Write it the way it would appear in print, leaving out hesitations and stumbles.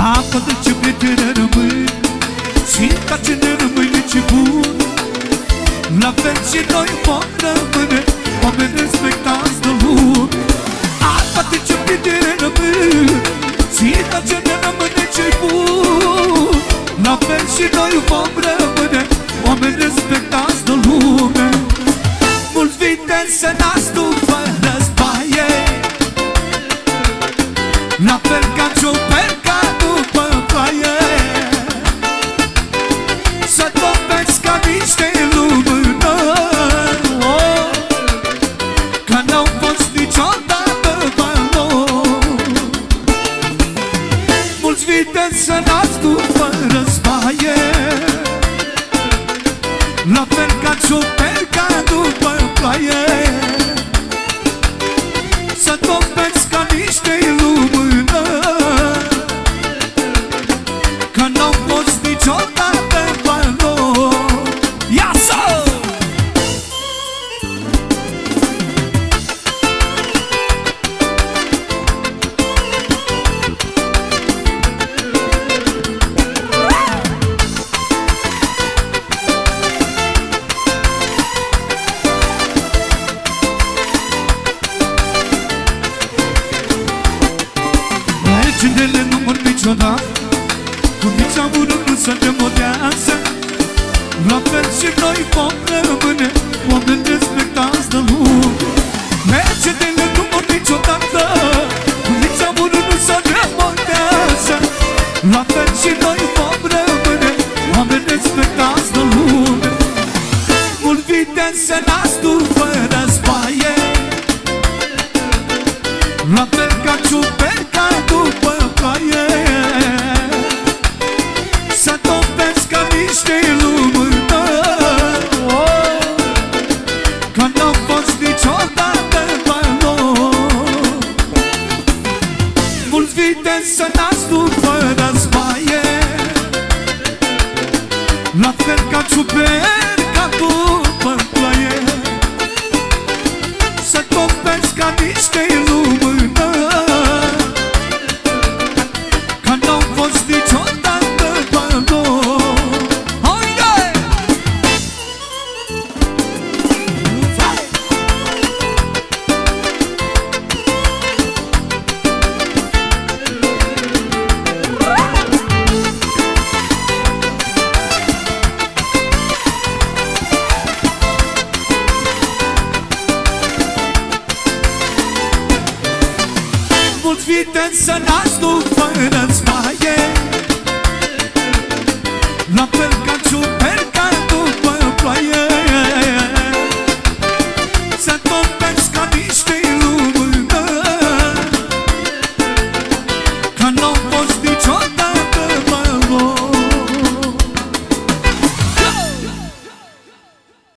Apă de ce prietene rămâi și ca ce ne rămâne ce bun. La fel și noi vom rămâne oameni respectați de lume. Apă de ce prietene rămâi și ca ce ne rămâne ce bun. La fel și noi vom rămâne oameni respectați de lume. Mulți viteni se nasc după războaie, la fel ca ciuperca după ploaie. Să topesc ca niște lumână, că n-au fost niciodată valori. Mulți viteni se nasc după războaie, la fel ca ciuperca după ploaie. Să topesc ca niște lumână, că n-au fost niciodată valori. Ia-să! Legendele nu mor niciodată, cum nici amurul nu se demodează. La fel și noi vom rămâne oameni respectați de lume. Legendele nu mor niciodată, cum nici amurul nu se demodează. La fel și noi vom rămâne oameni respectați de lume. Mulți viteni se nasc după războaie, la fel ca ciuperca după ploaie. Să topesc ca niște lumână, că n-au fost niciodată valori. Mulți viteni se nasc după războaie, la fel ca ciuperca după ploaie. Să topesc ca niște lumână, că n-au fost niciodată valori. Haide! Mulți viteni se nasc după războaie, la fel ca ciuperca după ploaie. Se topesc ca niște